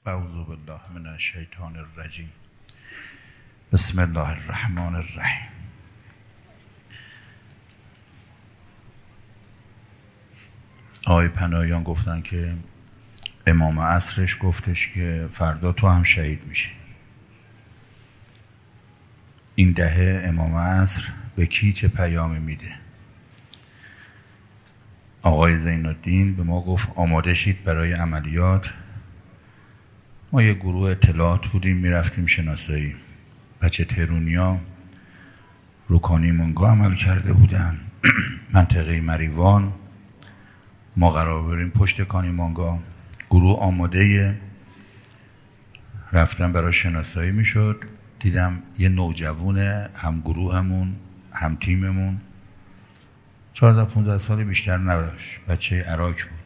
اعوذ بالله من الشیطان الرجیم. بسم الله الرحمن الرحیم. آقای پناهیان گفتن که امام عصرش گفتش که فردا تو هم شهید میشی. این دهه امام عصر به کی چه پیامی میده؟ آقای زین الدین به ما گفت آماده شید برای عملیات. ما یه گروه اطلاعات بودیم، میرفتیم شناسایی. بچه تهرونیا رو کانیمانگا عمل کرده بودن منطقه مریوان. ما قرار بریم پشت کانیمانگا. گروه آماده رفتن برای شناسایی میشد. دیدم یه نوجوان هم گروهمون هم تیممون 14-15 سال بیشتر نداشت، بچه عراق بود،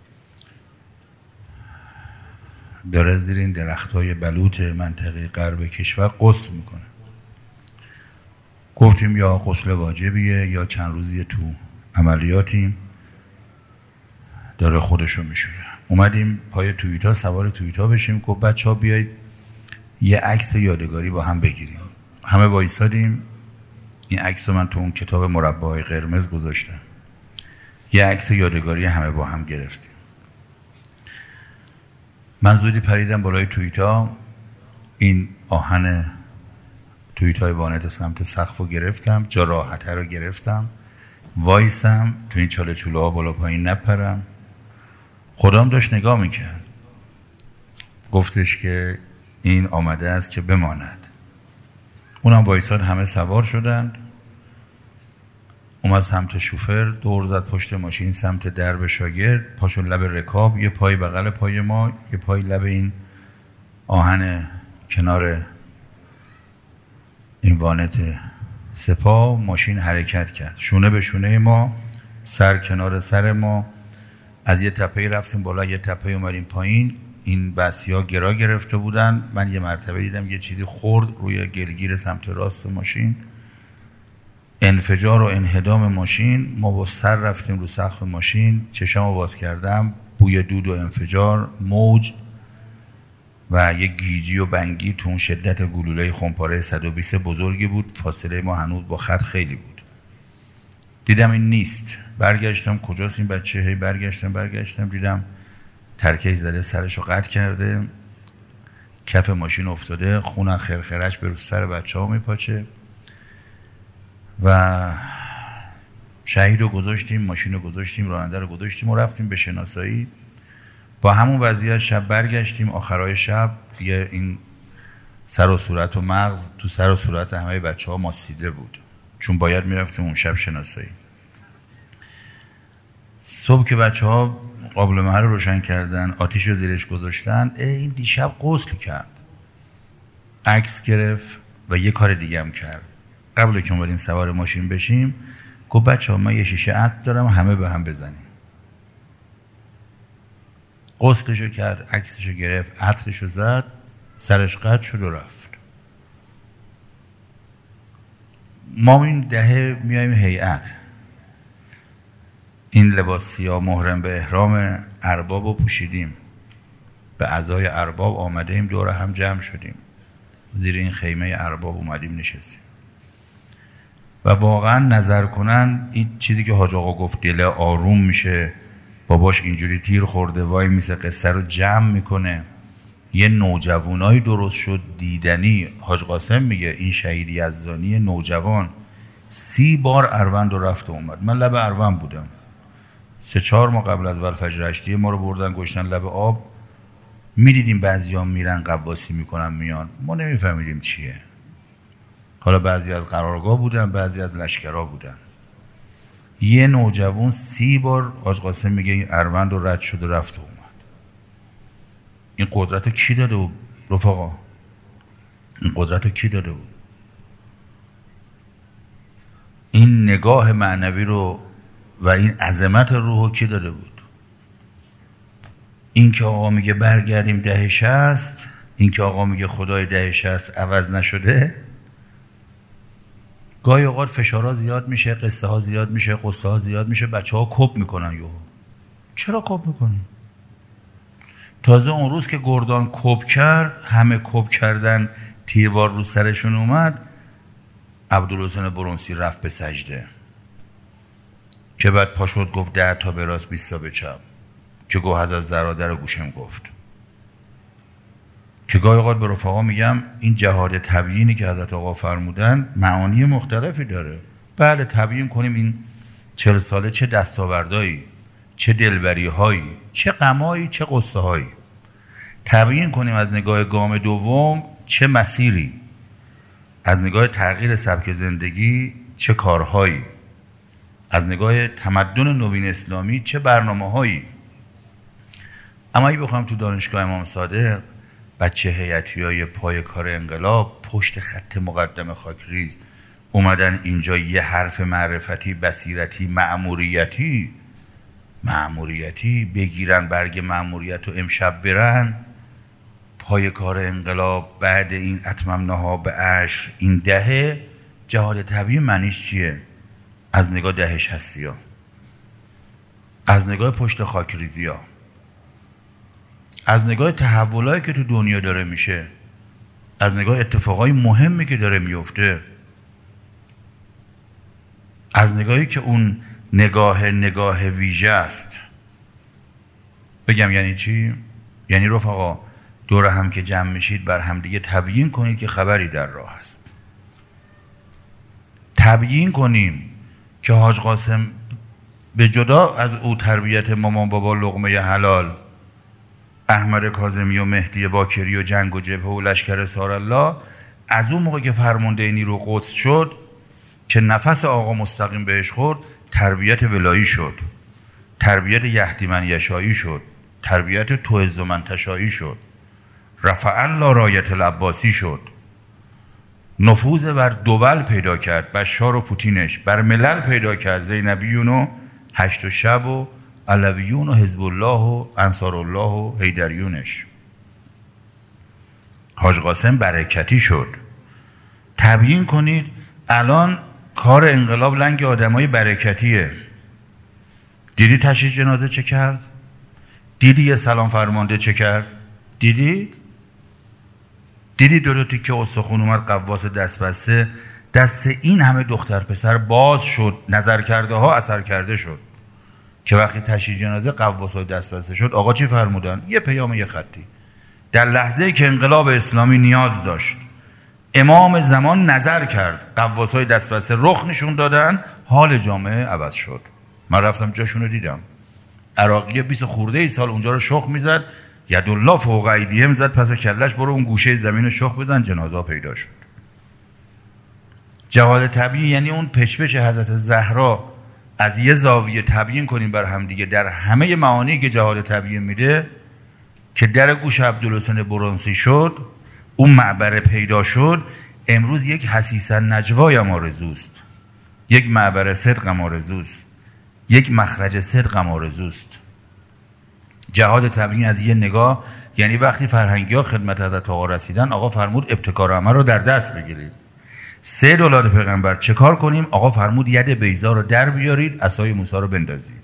داره زیر این درختای بلوط منطقه غرب کشور غسل میکنه. گفتیم یا غسل واجبیه یا چند روزیه تو عملیاتیم، داره خودشو میشوره. اومدیم پای توییتا، سوار توییتا بشیم. گفت بچه ها بیایید یه عکس یادگاری با هم بگیریم. همه وایسادیم. این عکس رو من تو اون کتاب مربع‌های قرمز گذاشتم. یه عکس یادگاری همه با هم گرفتیم. من زودی پریدم بالای توییتا، این آهن توییتای وانت سمت سقف رو گرفتم، جا راحته رو گرفتم، وایسم تو این چاله چوله ها بالا پایین نپرم. خودم داشت نگاه میکرد. گفتش که این آمده است که بماند. اونم وایساد، همه سوار شدند. اومد سمت شوفر، دور زد پشت ماشین سمت درب شاگرد، پاشو لب رکاب، یه پای بغل پای ما، یه پای لب این آهن کنار این وانت سپاه. ماشین حرکت کرد، شونه به شونه ما، سر کنار سر ما. از یه تپه رفتیم بالا، یه تپه اومدیم پایین. این بسی‌ها گرا گرفته بودن. من یه مرتبه دیدم یه چیزی خورد روی گلگیر سمت راست ماشین، انفجار و انهدام ماشین. ما با سر رفتیم رو سقف ماشین، چشامو باز کردم، بوی دود و انفجار، موج و یه گیجی و بنگی تو اون شدت گلوله خمپاره 120 بزرگی بود. فاصله ما هنوز با خط خیلی بود. دیدم این نیست. برگشتم کجاست این بچه؟ هی برگشتم دیدم ترکش زده، سرشو قطع کرده، کف ماشین افتاده، خون خرخرش به رو سر بچه ها میپاچه. و شهید رو گذاشتیم، ماشین رو گذاشتیم، راننده رو گذاشتیم و رفتیم به شناسایی. با همون وضعیت شب برگشتیم. آخرای شب دیگه این سر و صورت و مغز تو سر و صورت همه بچه ها ماسیده بود، چون باید میرفتیم اون شب شناسایی. صبح که بچه ها قابل محل رو روشن کردن، آتیش رو زیرش گذاشتن، این دیشب غسل کرد، عکس گرفت و یه کار دیگه هم کرد. قبل که اومدیم سوار ماشین بشیم گفت بچه ها من یه شیشه عطر دارم، همه به هم بزنیم. غسلشو کرد، عکسشو گرفت، عطرشو زد، سرش قطع شد و رفت. ما این دهه میایم هیئت، این لباس سیاه محرم به احرام ارباب رو پوشیدیم، به اعضای ارباب آمده ایم، دور هم جمع شدیم، زیر این خیمه ارباب اومدیم نشستیم. و واقعا نظر کنن این چیزی که حاج آقا گفت دل آروم میشه، باباش اینجوری تیر خورده وای میسه قصه رو جمع میکنه. یه نوجوانایی درست شد دیدنی. حاج قاسم میگه این شهید یزدانی نوجوان 30 بار اروند رو رفت و اومد. من لب اروند بودم 3-4 ماه قبل از ولفجر اشتی ما رو بردن گشتن لب آب. میدیدیم بعضی‌ها میرن قواسی میکنن میان، ما نمیفهمیدیم چیه. حالا بعضی از قرارگاه بودن، بعضی از لشکرها بودن. یه نوجوان 30 بار حاج قاسم میگه این اروند رو رد شد و رفت و اومد. این قدرت رو کی داده بود رفقا؟ این قدرت رو کی داده بود؟ این نگاه معنوی رو و این عظمت روح رو کی داده بود؟ این که آقا میگه برگردیم دهه 60، این که آقا میگه خدای دهه 60 عوض نشده. گاهی اوقات فشارها زیاد میشه، قصه ها زیاد میشه، قصه ها زیاد میشه، بچه ها کپ میکنن. چرا کپ میکنی؟ تازه اون روز که گردان کپ کرد، همه کپ کردن، تیربار رو سرشون اومد، عبدالحسین برنسی رفت به سجده که بعد پا شد گفت 10 تا به راست 20 تا به چپ، که گوه حضرت زراده رو گوشم گفت. که گاهی اوقات به رفقا میگم این جهاد تبیینی که حضرت آقا فرمودن معانی مختلفی داره. بله تبیین کنیم این 40 ساله چه دستاوردایی، چه دلبری هایی، چه غمایی، چه قصه هایی. تبیین کنیم از نگاه گام دوم چه مسیری، از نگاه تغییر سبک زندگی چه کارهایی، از نگاه تمدن نوین اسلامی چه برنامه هایی. اما اگه بخوام تو دانشگاه امام صادق بچه هیئتیای پای کار انقلاب پشت خط مقدم خاکریز اومدن اینجا یه حرف معرفتی، بصیرتی، مأموریتی بگیرن، برگ مأموریت رو امشب برن پای کار انقلاب، بعد این اتممناها به عشر، این دهه جهاد طبیعی معنیش چیه؟ از نگاه دهش هستی ها، از نگاه پشت خاکریزی ها، از نگاه تحولایی که تو دنیا داره میشه، از نگاه اتفاقای مهمی که داره میفته، از نگاهی که اون نگاه ویژه است. بگم یعنی چی؟ یعنی رفقا دور هم که جمع میشید بر همدیگه تبیین کنید که خبری در راه است. تبیین کنیم که حاج قاسم به جدا از او تربیت مامان بابا لقمه حلال، احمد کاظمی و مهدی باکری و جنگ و جبهه و لشکر سارالله، از اون موقع که فرمانده نیرو قدس شد که نفس آقا مستقیم بهش خورد، تربیت ولایی شد، تربیت یهدی من یشایی شد، تربیت تعز من تشایی شد، رفع الله رایت العباسی شد، نفوذ بر دول پیدا کرد، بشار و پوتینش، بر ملل پیدا کرد، زینبیون و هشت شب و علویون و حزب الله و انصار الله و حیدریونش. حاج قاسم برکتی شد. تبیین کنید الان کار انقلاب لنگ آدمای برکتیه. دیدی تشییع جنازه چه کرد؟ دیدی یه سلام فرمانده چه کرد؟ دیدی دو تیکه استخون اومد قواس دست بسته، دست این همه دختر پسر باز شد، نظر کرده ها اثر کرده شد که وقتی تشییع جنازه قواس های دست بسته شد آقا چی فرمودن؟ یه پیام یه خطی. در لحظه که انقلاب اسلامی نیاز داشت، امام زمان نظر کرد، قواس های دست بسته رخ نشون دادن، حال جامعه عوض شد. من رفتم جاشون رو دیدم، عراقی 20 خورده ای سال اونجا رو شخ میزد، یدالله فوق ایدیهم زد پس کلش، برو اون گوشه زمین شخ بزن، جنازه پیدا شد. جهاد طبیعی یعنی اون پچ‌پچ حضرت زهرا از یه زاویه تبیین کنیم بر هم دیگه در همه معانی که جهاد طبیعی میده، که در گوش عبدالحسین برنسی شد، اون معبر پیدا شد. امروز یک حسیسا نجوایم آرزوست، یک معبر صدقم آرزوست، یک مخرج صدقم آرزوست. جهاد طبیعی از یه نگاه یعنی وقتی فرهنگی ها خدمت حضرت آقا رسیدن، آقا فرمود ابتکار عمل رو در دست بگیرید. 3 دلار پیغمبر چه کار کنیم؟ آقا فرمود ید بیضا رو در بیارید، عصای موسی رو بندازید.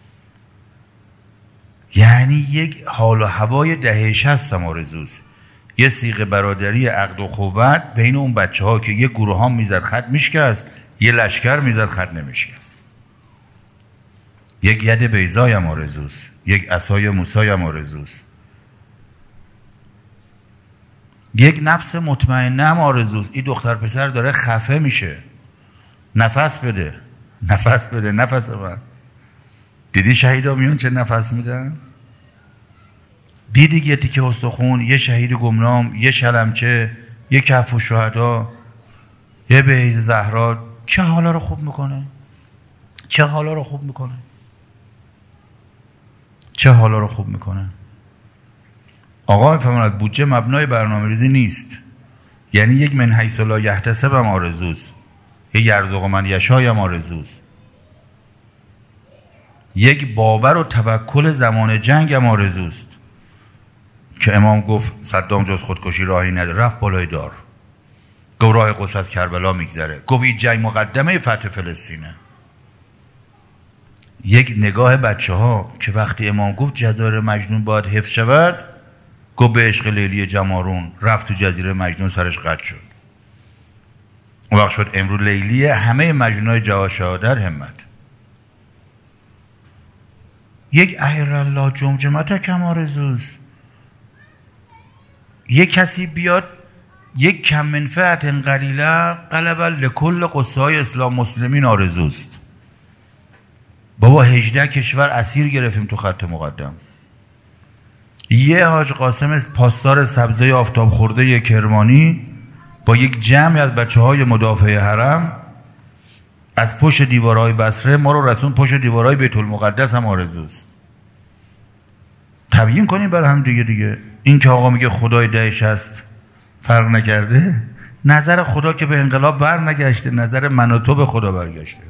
یعنی یک حال و هوای دهه 60 آرزوست، یه صیغه برادری عقد و قوت بین اون بچه ها که یه گروه ها میزد خط میشکست، یه لشکر میزد خط نمیشکست. یک ید بیضای هم آرزوست، یک عصای موسی هم آرزوست، یک نفس مطمئنه هم آرزوست. این دختر پسر داره خفه میشه، نفس بده نفس من. دیدی شهیدا میون چه نفس میدن؟ دیدی یه تیکه استخون، یه شهید گمنام، یه شلمچه، یه کف و شهدا، یه بیض زهرا چه حالا رو خوب میکنه، چه حالا رو خوب میکنه. آقا میفهمند بودجه مبنای برنامه ریزی نیست. یعنی یک من حیث لا یحتسب هم آرزوست، یک یرزق من یشای هم آرزوست، یک باور و توکل زمان جنگ هم آرزوست که امام گفت صدام جز خودکشی راهی نداره، رفت بالای دار، گفت راه قدس از کربلا میگذره، گفت این جنگ مقدمه فتح فلسطینه. یک نگاه بچه ها که وقتی امام گفت جزایر مجنون باید حفظ شود، گفت به عشق لیلی جمارون، رفت تو جزیره مجنون، سرش قطع شد. اون وقت شد امروز لیلی همه مجنونای جواد شهادت همت. یک اهرالله جمجمت کم آرزوست. یک کسی بیاد یک کم منفعت قلیله قلب لکل قصای اسلام مسلمین آرزوست. بابا 18 کشور اسیر گرفتیم تو خط مقدم. یه حاج قاسم پاسدار سبزه آفتاب خورده کرمانی با یک جمعی از بچه‌های مدافع حرم از پشت دیوارهای بصره ما رو رسون پشت دیوارهای بیت المقدس هم آرزوست. تبیین کنیم برای هم دیگه. این که آقا میگه خدای دهش هست فرق نکرده، نظر خدا که به انقلاب بر نگشته، نظر من و تو به خدا برگشته.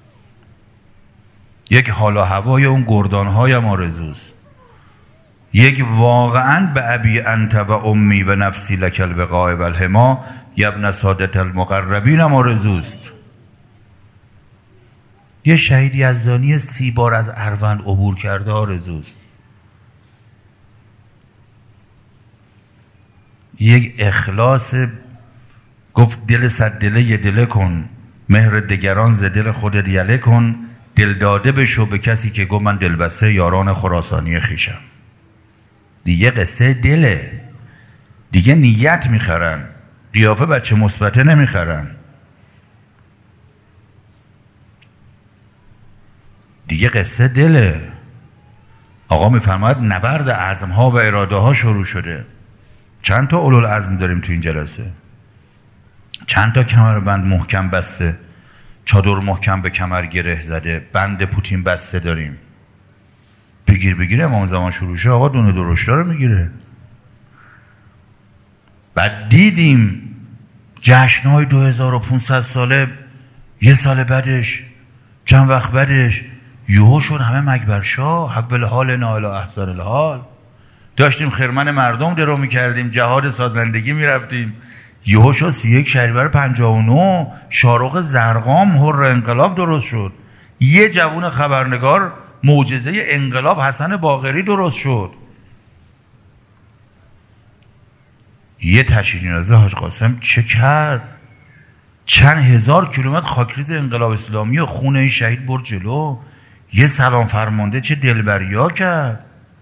یک حال و هوای اون گردان‌های هم آرزوست. یک واقعاً به ابی انت و امی و نفسی لک البقاء و الحما یبن سادت المقربین هم آرزوست. یه شهید یزدانی 30 بار از اروند عبور کرده آرزوست. یک اخلاص گفت دل صد دله یه دله کن، مهر دگران ز دل خودت یله کن، دل داده بشو به کسی که گفت من دلبسته یاران خراسانی خیشم. دیگه قصه دله، دیگه نیت میخرن، قیافه بچه مثبته نمیخرن. دیگه قصه دله. آقا میفرماید نبرد عزمها و اراده ها شروع شده. چند تا اولوالعزم داریم تو این جلسه؟ چند تا کمربند محکم بسته، چادر محکم به کمر گره زده، بند پوتین بسته داریم. بگیر امام زمان شروع شه آقا دونه درشتا رو میگیره. بعد دیدیم جشنهای 2500 ساله، یه سال بعدش، چند وقت بعدش یهو شد همه مکبرشا، حول حال نالا احسن الحال. داشتیم خرمن مردم درو میکردیم، جهاد سازندگی میرفتیم، یهو شد 31 شهریور 59 شارق زرقام هر انقلاب درست شد. یه جوون خبرنگار معجزه انقلاب حسن باقری درست شد. یه تشییع حاج قاسم چه کرد؟ چند هزار کیلومتر خاکریز انقلاب اسلامی و خون این شهید برد جلو. یه سلام فرمانده چه دلبریا کرد.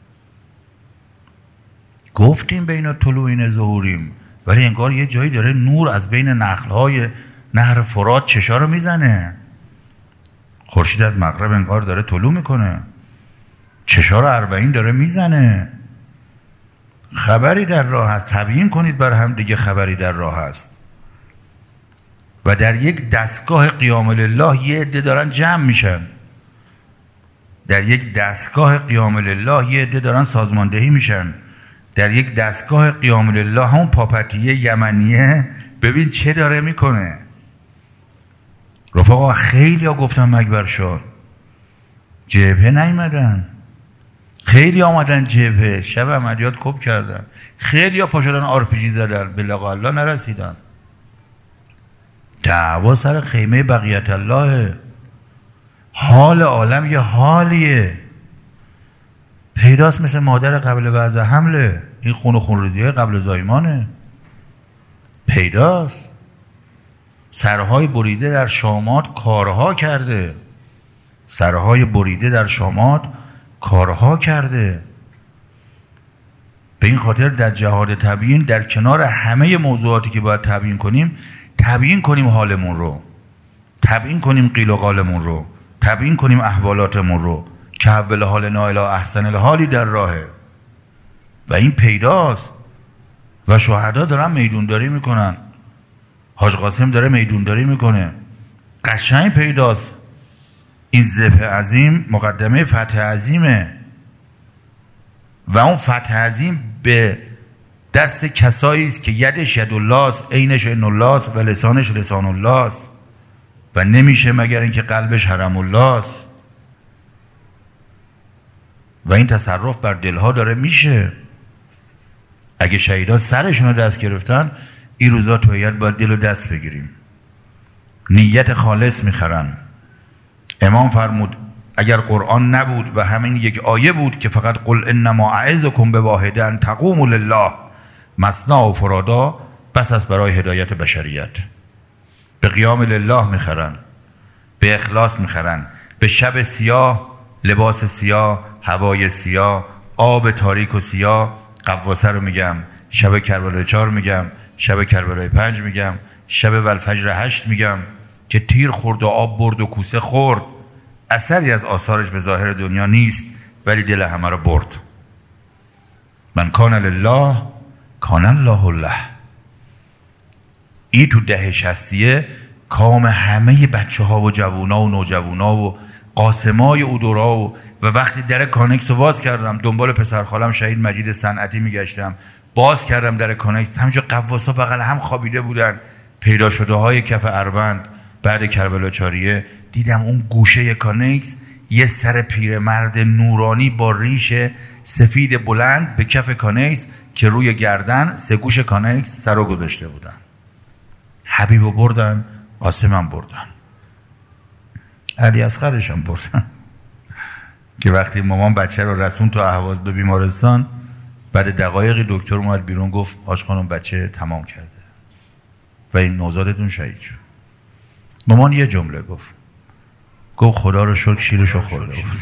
گفتیم بین طلوعین ظهوریم، ولی انگار یه جایی داره نور از بین نخلهای نهر فرات چشا رو میزنه. خورشید از مغرب انگار داره طلوع میکنه، چشا رو 40 داره میزنه. خبری در راه هست. تبیین کنید بر هم دیگه خبری در راه هست. و در یک دستگاه قیام لله یه عده دارن جمع میشن. در یک دستگاه قیام لله یه عده دارن سازماندهی میشن. در یک دستگاه قیام لله همون پاپتیه یمنیه ببین چه داره میکنه. رفقا خیلی ها گفتن مکبر شد، جبهه نیمدن. خیلی آمدن جبهه، شب عملیات کپ کردن. خیلی ها پا شدن آرپیجی زدن، به لقاء الله نرسیدن. دعوا سر خیمه بقیت الله. حال عالم یه حالیه پیداست، مثل مادر قبل وضع حمله. این خون و خونریزی قبل زایمانه پیداست. سرهای بریده در شامات کارها کرده. سرهای بریده در شامات کارها کرده. به این خاطر در جهاد تبیین در کنار همه موضوعاتی که باید تبیین کنیم، تبیین کنیم حالمون رو، تبیین کنیم قیل و قالمون رو، تبیین کنیم احوالاتمون رو که حول حال نااله احسن الحالی در راهه. و این پیداست. و شهدا دارن میدونداری میکنن. حاج قاسم داره میدونداری میکنه. قشنگ پیداست. این ذبح عظیم مقدمه فتح عظیمه. و اون فتح عظیم به دست کسایی است که یدش ید الله است، عینش عین الله است و لسانش لسان الله است و نمیشه مگر اینکه قلبش حرم الله است. و این تصرف بر دلها داره میشه. اگه شهیدا سرشون رو دست گرفتن، این روزا تو هیئت باید دل و دست بگیریم. نیت خالص میخرن. امام فرمود اگر قرآن نبود و همین یک آیه بود که فقط قل انما اعظکم بواحده ان تقوموا لله مثنی و فرادا، بس است برای هدایت بشریت. به قیام لله میخرن، به اخلاص میخرن، به شب سیاه، لباس سیاه، هوای سیاه، آب تاریک و سیاه. قواسه رو میگم، شب کربلای 4 میگم، شب کربلای 5 میگم، شب والفجر 8 میگم که تیر خورد و آب برد و کوسه خورد. اثری از آثارش به ظاهر دنیا نیست، ولی دل همه رو برد. من کان لله کان الله له. این تو دهه 60 کام همه بچه ها و جوونا و نوجوانا و قاسمای اودورا و وقتی در کانکس رو باز کردم، دنبال پسر خالم شهید مجید صنعتی میگشتم، باز کردم در کانکس، همینجا قواسا بغل هم خوابیده بودن، پیدا شده های کف اربند بعد کربلا 4 دیدم اون گوشه کانکس یه سر پیرمرد نورانی با ریش سفید بلند به کف کانکس که روی گردن 3 گوش کانکس سرو گذاشته بودن. حبیبو بردن، قاسمم بردن، علی اصغرش هم بردن که وقتی مامان بچه رو رسون تو اهواز به بیمارستان، بعد دقایقی دکتر اومد بیرون گفت حاج خانم بچه تمام کرده و این نوزادتون شهید شد. مامان یه جمله گفت خدا رو شکر شیرشو خورده بود.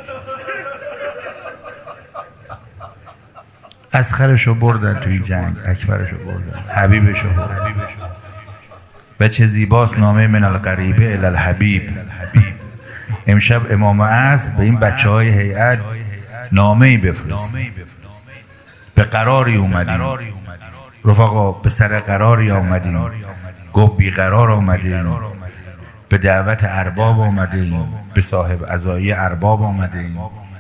اصغرشو بردن توی جنگ، اکبرشو بردن، حبیبشو بردن. بچه زیباست نامه من الغریبه الی الحبیب. امشب امام عصر به این بچه های هیئت نامه‌ای بفرست. به قراری اومدیم رفقا، به سر قراری آمدیم. گفت بی قرار آمدیم، به دعوت ارباب آمدیم، به صاحب عزایی ارباب آمدیم.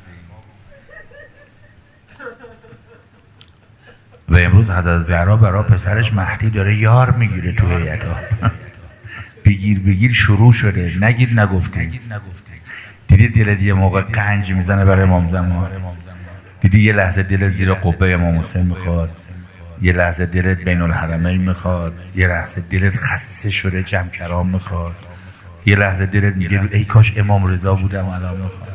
و امروز حضرت زهرا برای پسرش مهدی داره یار میگیره تو هیئت‌ها. بگیر شروع شده، نگید نگفتید. دیدی دلت یه موقع قنج میزنه برای امام زمان؟ دیدی یه لحظه دلت زیر قبه امام حسین میخواد، یه لحظه دلت بین الحرمین میخواد، یه لحظه دلت خسته شده جمع کرام میخواد، یه لحظه دلت میگه ای کاش امام رضا بودم الان میخواد.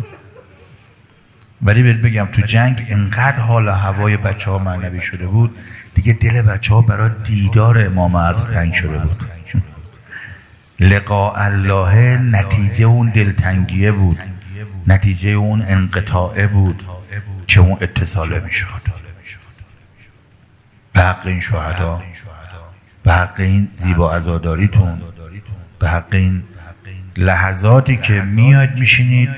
ولی بهت بگم تو جنگ انقدر حال و هوای بچه ها معنوی شده بود دیگه دل بچه ها برای دیدار امام عصر تنگ شده بود. لقاء الله نتیجه اون دلتنگیه بود، نتیجه اون انقطاعه بود که اون اتصاله میشد. به حق این شهدا، به حق این زیبا عزاداریتون، به حق این لحظاتی که میاد میشینید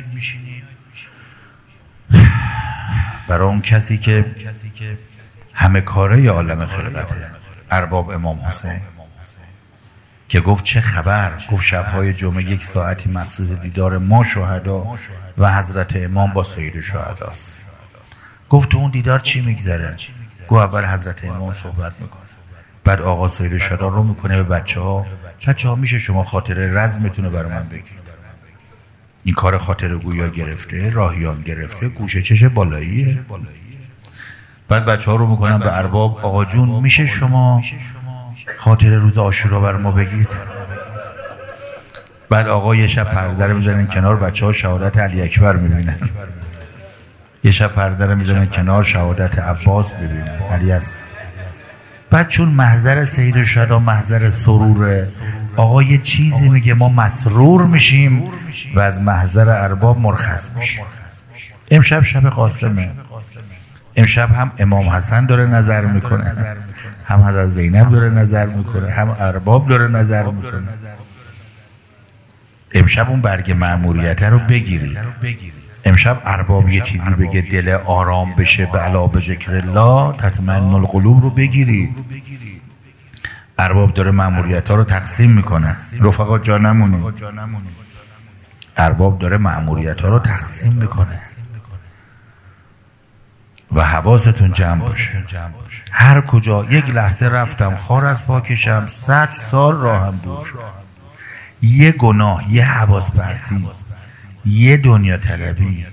برای اون کسی که همه کاره ی عالم خلقته، ارباب امام حسین، که گفت چه خبر؟ گفت شبهای جمعه 1 ساعتی مخصوص دیدار ما شهدا و حضرت امام با سید شهداست. گفت تو اون دیدار چی میگذره؟ گفت اول حضرت امام صحبت میکنه، بعد آقا سید شهدا رو میکنه به بچه ها میشه شما خاطره رزمتون رو برای من بگید. این کار خاطره گویا گرفته، راهیان گرفته، گوشه چش بالاییه. بعد بچه ها رو میکنن به ارباب، آقا جون میشه شما خاطره روز عاشورا بر ما بگید؟ بعد آقا یه شب پرده رو میزنن کنار، بچه ها شهادت علی اکبر میبینن، یه شب پرده رو میزنن کنار، شهادت عباس ببینن، علی است. بعد چون محضر سید شهدا محضر سروره، آقا یه چیزی میگه ما مسرور میشیم و از محضر ارباب مرخص میشیم. امشب شب قاسمه، امشب هم امام حسن داره نظر میکنه، هم حضرت زینب داره نظر میکنه، هم ارباب داره نظر میکنه. امشب اون برگ مأموریت رو بگیرید. امشب ارباب یه چیزی بگه دل آرام بشه، به علا به ذکر الله تطمئن القلوب رو بگیرید. ارباب داره مأموریت ها رو تقسیم میکنه، رفقا جا نمونید. ارباب داره مأموریت ها رو تقسیم میکنه و حواستون جمع باشه. هر کجا یک لحظه رفتم خار از پاکشم، 100 سال راهم دور شد. یه گناه، یه حواس پرتی، یه دنیا طلبی.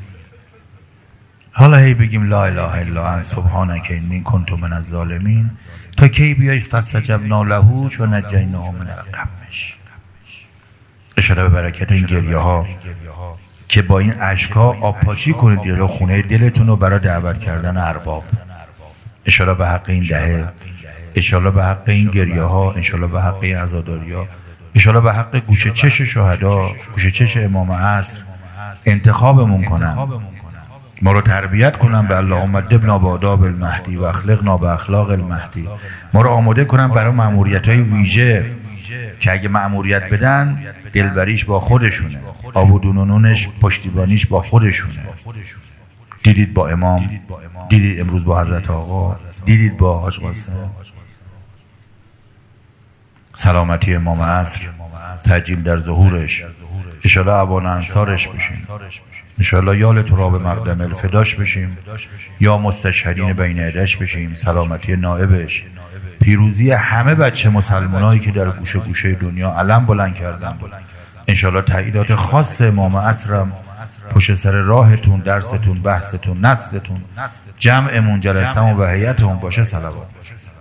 حالا هی بگیم لا اله الا انت سبحانک انی کنت من الظالمین تا کی بیای فاستجبنا له و نجیناه من الغم. اشاره به برکت این گریه ها که با این اشکا آبپاشی کنید جلو خونه دلتون رو برای دعوت کردن ارباب. انشالله به حق این دهه، انشالله به حق این گریه ها، انشالله به حق این عزاداری ها، انشالله به حق گوشه چش شهدا، گوشه چش امام عصر انتخابمون کنن، ما رو تربیت کنن به اللهم ادبنا بآداب المهدی و اخلقنا به اخلاق المهدی، ما رو آماده کنن برای مأموریت‌های ویژه که اگه مأموریت بدن دلبریش با خودشونه، آبودون و نونش پشتیبانیش با خودشونه. دیدید با امام، دیدید امروز با حضرت آقا، دیدید با حاج قاسم. سلامتی امام عصر، تجلیل در ظهورش، انشالله عوان انصارش بشیم، انشالله یال تراب مقدم الفداش بشیم، یا مستشهدین بین یدش بشیم، سلامتی نائبش، پیروزی همه بچه مسلمانایی که در گوشه گوشه دنیا علم بلند کردن. انشالله تاییدات خاص امام عصرم پشت سر راهتون، درستون، بحثتون، نسلتون، جمعمون، جلسمون و هیئتمون باشه. صلوات.